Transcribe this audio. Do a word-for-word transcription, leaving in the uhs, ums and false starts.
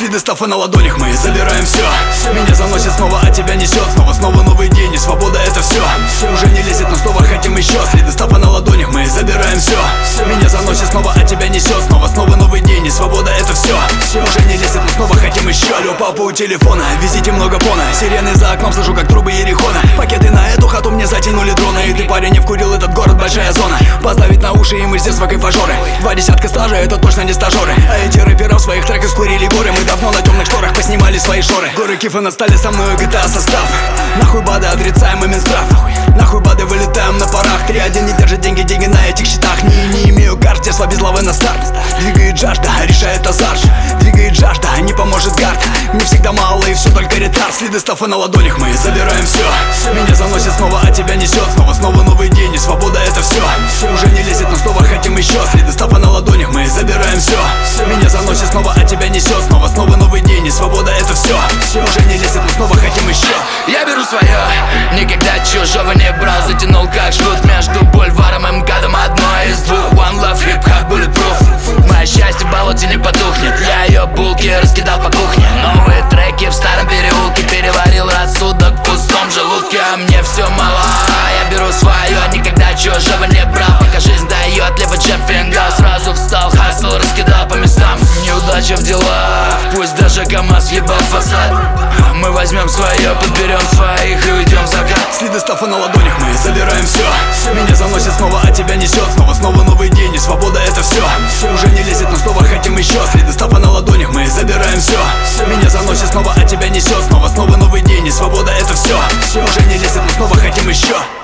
Следы стафа на ладонях, мы забираем все. Меня заносит снова, а тебя несет. Снова, снова новый день, и свобода это все. Уже не лезет, но снова хотим еще. Следы стафа на ладонях, мы забираем все. Меня заносит снова, а тебя несет. Снова, снова новый день, и свобода это все. Уже не лезет, но снова хотим еще. Алло, папа у телефона, везите много пона. Сирены за окном, слышу как трубы Ерихона. Пакеты на эту хату мне затянули дрона. И ты, парень, не вкурил этот город, большая зона. Поставить на уши, и мы здесь кайфажоры. Два десятка стажа, это точно не стажеры. А эти рэпера в своих треках скурили горы. Мы давно на темных шторах поснимали свои шоры. Горы кифа настали со мной, джи ти эй состав. Нахуй бады, отрицаем и Минздрав. Нахуй бады, вылетаем на парах. три один не держит деньги, деньги на этих счетах. Не, не имею карт, те слаб без лавы на старт. Двигает жажда, решает азарт. Двигает жажда, не поможет гард. Мне всегда мало и все только ретард. Следы стафа на ладонях, мы забираем все. Меня заносит снова, а тебя несет. Снова, снова новый день, и свобода это все. Уже не лезет, но снова хотим еще. Следы стафа на ладонях, мы забираем все. Меня заносит снова, а тебя несет. Снова, снова новый день, и свобода это все. Уже не лезет, но снова хотим еще. Я беру свое, никогда чужого не брал. Затянул как жгут между бульваром и МКАДом. Одно из двух, one love, hip-hop, bulletproof. Мое счастье в болоте не потухнет. Я ее булки раскидал по кухне. Новые треки в старом переулке. Переварил рассудок в пустом желудке. А мне все мало, я беру свое, никогда чужого не брал. Пока жизнь дает, либо джемпинга. Сразу встал, хасл, раскидал по местам. Неудача в делах, пусть даже КамАЗ ебал фасад. Мы возьмем свое, подберем своих и уйдем в закат. Следы стафа на ладонях, мы забираем все. Меня заносит снова, а тебя несет. Снова, снова новый день, и свобода это все. Уже не лезет, но снова хотим еще. Следы стафа на ладонях, мы забираем все. Меня заносит снова, а тебя несет. Снова, снова новый день, и свобода это все. Уже не лезет, но снова хотим еще.